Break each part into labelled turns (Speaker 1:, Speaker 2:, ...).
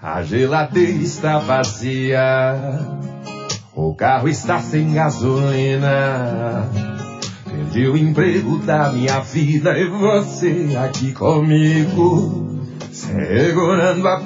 Speaker 1: A geladeira está vazia, o carro está sem gasolina. Perdi o emprego da minha vida e você aqui comigo, segurando a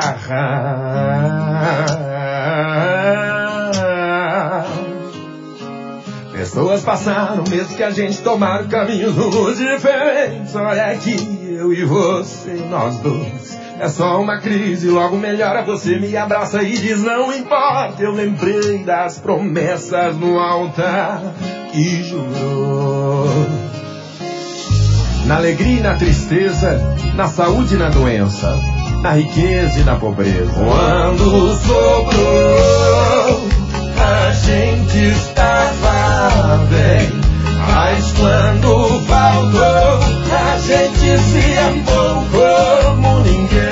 Speaker 1: barra. Pessoas passaram, mesmo que a gente tomaram caminhos rumos diferentes. Olha aqui, eu e você, nós dois. É só uma crise, logo melhora. Você me abraça e diz não importa. Eu lembrei das promessas no altar que jurou. Na alegria e na tristeza, na saúde e na doença, na riqueza e na pobreza. Quando sobrou, a gente estava bem, mas quando faltou, a gente se amou como ninguém.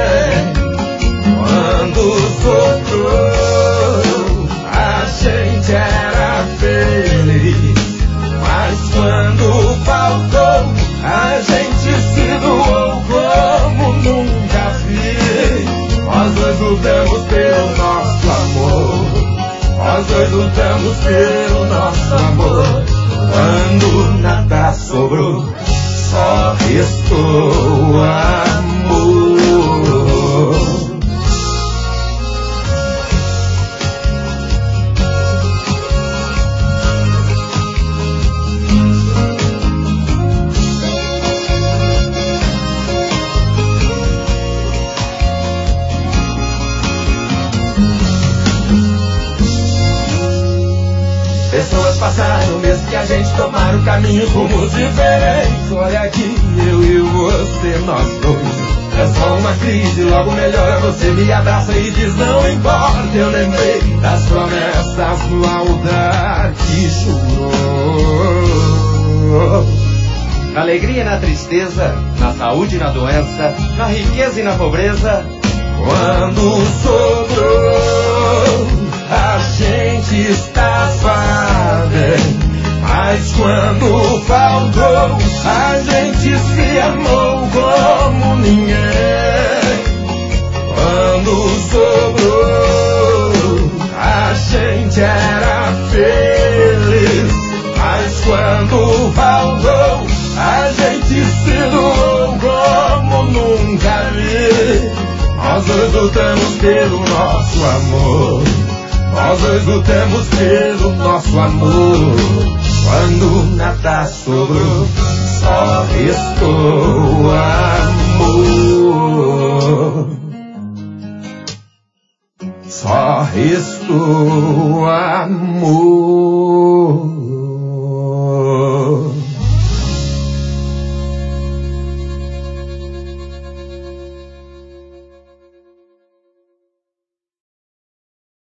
Speaker 1: Quando sobrou, a gente era feliz, mas quando faltou, a gente se doou como nunca vi. Nós dois lutamos pelo nosso amor, nós dois lutamos pelo nosso amor. Quando nada sobrou, só restou amor. Pessoas passaram, mesmo que a gente tomaram caminhos rumos diferentes. Olha aqui, eu e você, nós dois. É só uma crise, logo melhora. Você me abraça e diz não importa. Eu lembrei das promessas no altar que jurou.
Speaker 2: Na alegria e na tristeza, na saúde e na doença, na riqueza e na pobreza.
Speaker 1: Quando sobrou, a gente estava bem, mas quando faltou, a gente se amou como ninguém. Quando sobrou, a gente era feliz, mas quando faltou, a gente se doou como nunca vi. Nós dois lutamos pelo nosso amor, nós dois lutamos pelo nosso amor. Quando nada sobrou, só restou amor. Só restou amor.